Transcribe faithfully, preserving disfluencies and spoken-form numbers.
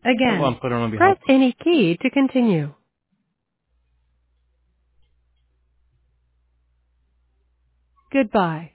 Again, طبعا قررنا press بهذا. any key to continue. Goodbye.